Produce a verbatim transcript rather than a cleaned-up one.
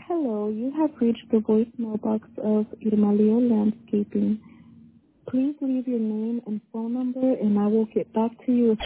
Hello, you have reached the voicemail box of Irmaleo Landscaping. Please leave your name and phone number and I will get back to you as